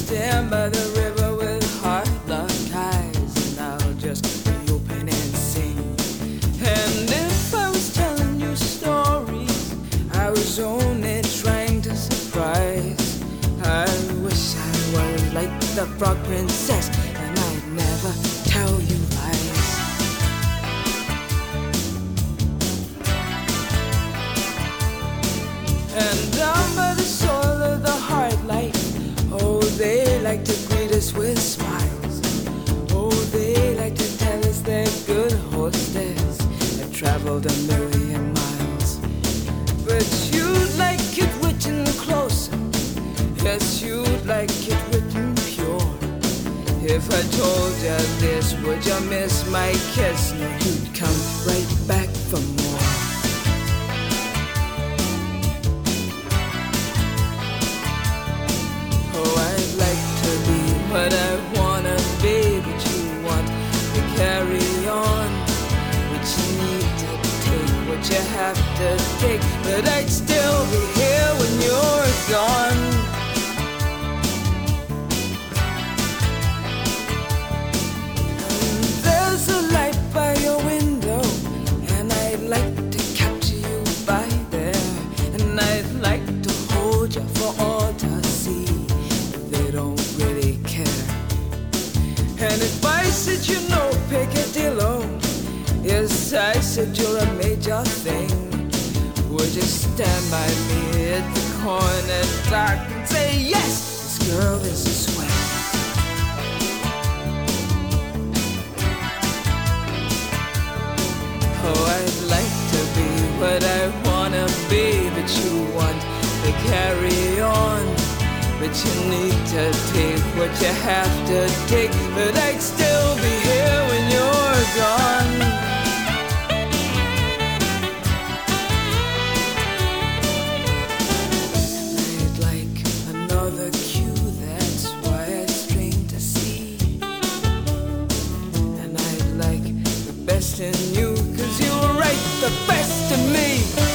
stand by the river with heart-locked eyes, and I'll just reopen and sing. And if I was telling you stories, I was only trying to surprise. I wish I was like the frog princess, and I'd never tell you lies. And down by the soil of the heart light, oh, they like to greet us with smiles. Oh, they like to tell us they're good hostess that traveled a million miles. But you'd like it written closer, yes, you'd like it written pure. If I told you this, would you miss my kiss? No, you'd come right back for more. Oh, I'd like to be what I wanna be, but you want to carry on. But you need to take what you have to take, but I'd still be here when you're gone. And there's a light by your window, and I'd like to capture you by there, and I'd like to hold you for all to see. They don't really care. And if I said you know Piccadillo, yes, I said you're a major thing, would you stand by me at the corner dark and say, yes, this girl is a swing? Oh, I'd like to be what I wanna be, but you want to carry on. But you need to take what you have to take, but I'd still be here when you're gone. I'd like another cue, that's why I strain to see. And I'd like the best in you, 'cause you were right, the best in me.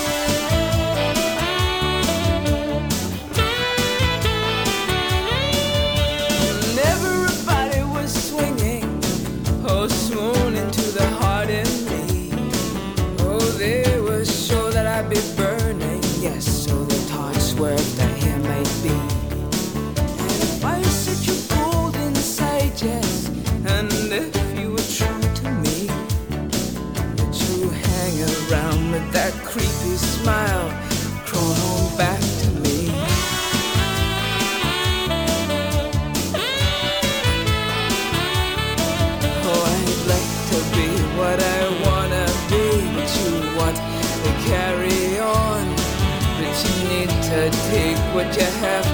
Oh, swoon into the heart in me. Oh, they were sure that I'd be burning, yes, so they taught wherever here might be. And if I said you're gold inside, yes, and if you were true to me, would you hang around with that creepy smile, crawl on back to me? What I wanna be, but you want to carry on. But you need to take what you have